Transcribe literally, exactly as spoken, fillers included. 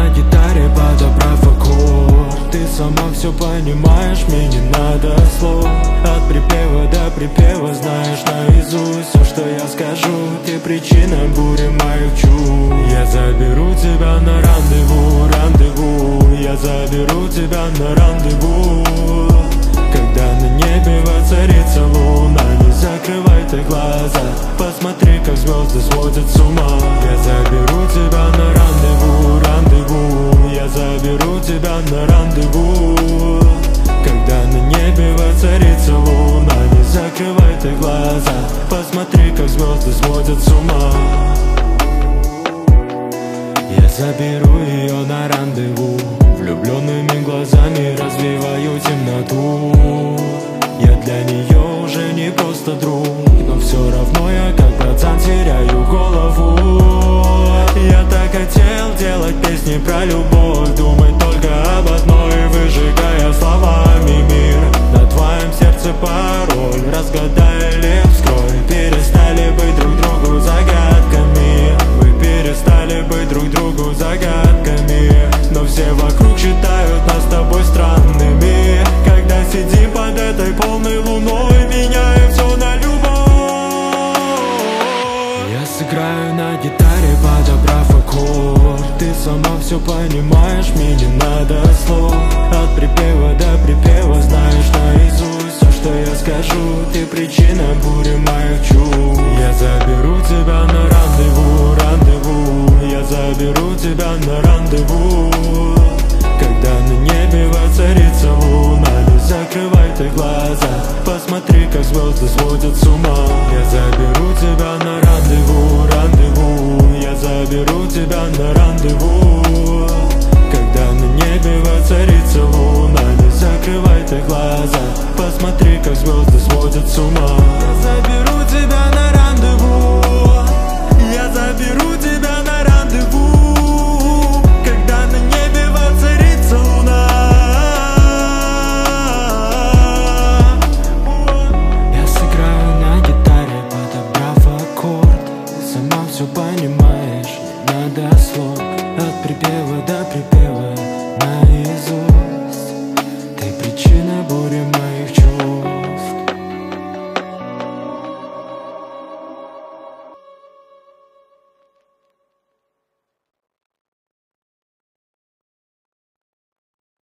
на гитаре, подобрав аккорд. Ты сама все понимаешь, мне не надо слов. От припева до припева знаешь наизусть все, что я скажу. Ты причина бури моих чувств. Я заберу тебя на рандеву, рандеву. Я заберу тебя на рандеву. Когда на небе воцарится луна, не закрывай ты глаза. Посмотри, как звезды сводят с ума. Я заберу тебя на рандеву, рандеву. Я заберу тебя на рандеву. Когда на небе воцарится луна, не закрывай ты глаза. Посмотри, как звезды сводят с ума. Я заберу ее на рандеву. Влюбленными глазами развиваю темноту. Я для нее уже не просто друг, но все равно я как пацан теряю голову. Я так хотел делать песни про любовь, думать только об одной, выжигая словами мир. На твоем сердце пароль, разгадай или вскрой. Перестали быть друг другу загадками. Вы перестали быть друг другу загадками. Но все вокруг считают нас с тобой странными. Когда сидим под этой полной луной, меняем все на любовь. Я сыграю на гитаре, подобрав аккорд. Ты сама все понимаешь, мне не надо слов. От припева до припева знаешь наизусть все, что я скажу. Ты причина бури моих чувств. Я заберу тебя на рандеву, рандеву. Я заберу тебя на рандеву. Когда на небе воцарится луна, не закрывай ты глаза. Посмотри, как звезды сводят с ума. Я заберу тебя на рандеву, рандеву. Я заберу тебя на рандеву. Когда на небе воцарится луна, не закрывай ты глаза. Посмотри, как звезды сводят с ума.